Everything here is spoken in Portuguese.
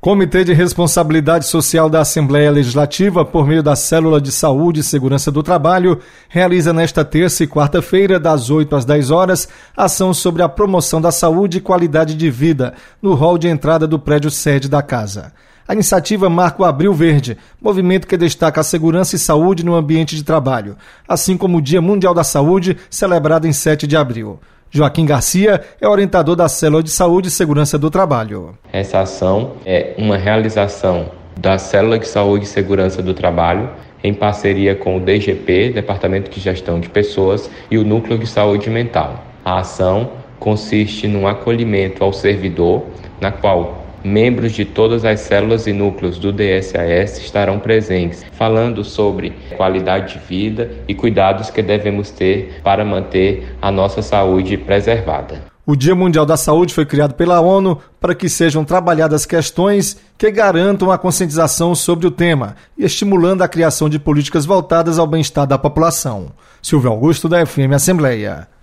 Comitê de Responsabilidade Social da Assembleia Legislativa, por meio da Célula de Saúde e Segurança do Trabalho, realiza nesta terça e quarta-feira, das 8 às 10 horas, ação sobre a promoção da saúde e qualidade de vida, no hall de entrada do prédio sede da casa. A iniciativa marca o Abril Verde, movimento que destaca a segurança e saúde no ambiente de trabalho, assim como o Dia Mundial da Saúde, celebrado em 7 de abril. Joaquim Garcia é orientador da Célula de Saúde e Segurança do Trabalho. Essa ação é uma realização da Célula de Saúde e Segurança do Trabalho, em parceria com o DGP, Departamento de Gestão de Pessoas, e o Núcleo de Saúde Mental. A ação consiste num acolhimento ao servidor, na qual membros de todas as células e núcleos do DSAS estarão presentes, falando sobre qualidade de vida e cuidados que devemos ter para manter a nossa saúde preservada. O Dia Mundial da Saúde foi criado pela ONU para que sejam trabalhadas questões que garantam a conscientização sobre o tema e estimulando a criação de políticas voltadas ao bem-estar da população. Silvio Augusto, da FM Assembleia.